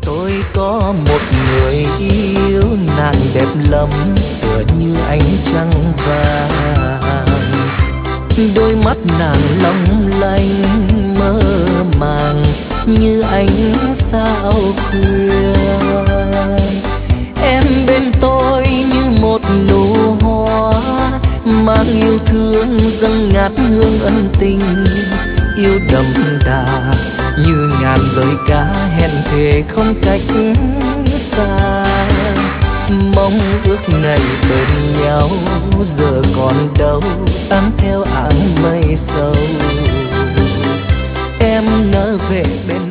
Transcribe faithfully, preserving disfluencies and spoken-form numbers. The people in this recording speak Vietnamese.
Tôi có một người yêu, nàng đẹp lắm tựa như ánh trăng vàng. Đôi mắt nàng long lanh mơ màng như ánh sao khuya. Em bên tôi như một nụ hoa mang yêu thương dâng ngát hương ân tình. Yêu đậm đà như ngàn lời ca hẹn thề không cách xa. Mong ước ngày bên nhau giờ còn đâu, tan theo áng mây sâu. Em nỡ về bên